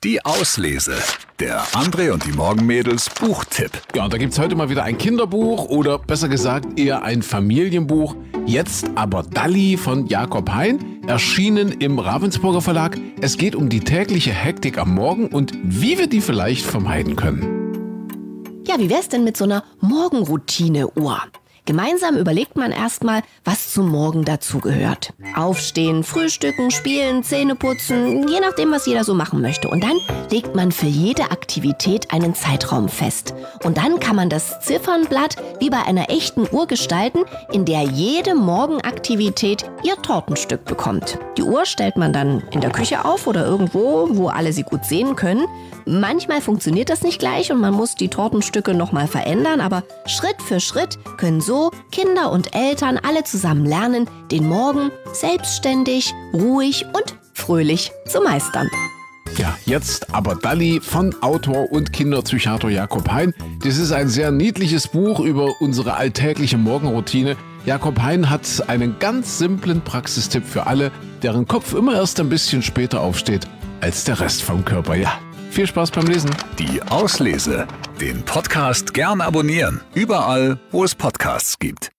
Die Auslese. Der André und die Morgenmädels Buchtipp. Ja, da gibt's heute mal wieder ein Kinderbuch oder besser gesagt eher ein Familienbuch. Jetzt aber Dalli von Jakob Hein, erschienen im Ravensburger Verlag. Es geht um die tägliche Hektik am Morgen und wie wir die vielleicht vermeiden können. Ja, wie wär's denn mit so einer Morgenroutine-Uhr? Gemeinsam überlegt man erstmal, was zum Morgen dazugehört. Aufstehen, frühstücken, spielen, Zähne putzen, je nachdem, was jeder so machen möchte. Und dann legt man für jede Aktivität einen Zeitraum fest. Und dann kann man das Ziffernblatt wie bei einer echten Uhr gestalten, in der jede Morgenaktivität ihr Tortenstück bekommt. Die Uhr stellt man dann in der Küche auf oder irgendwo, wo alle sie gut sehen können. Manchmal funktioniert das nicht gleich und man muss die Tortenstücke nochmal verändern, aber Schritt für Schritt können so Kinder und Eltern alle zusammen lernen, den Morgen selbstständig, ruhig und fröhlich zu meistern. Ja, jetzt aber Dalli von Autor und Kinderpsychiater Jakob Hein. Das ist ein sehr niedliches Buch über unsere alltägliche Morgenroutine. Jakob Hein hat einen ganz simplen Praxistipp für alle, deren Kopf immer erst ein bisschen später aufsteht als der Rest vom Körper. Ja, viel Spaß beim Lesen. Die Auslese. Den Podcast gern abonnieren. Überall, wo es Podcasts gibt.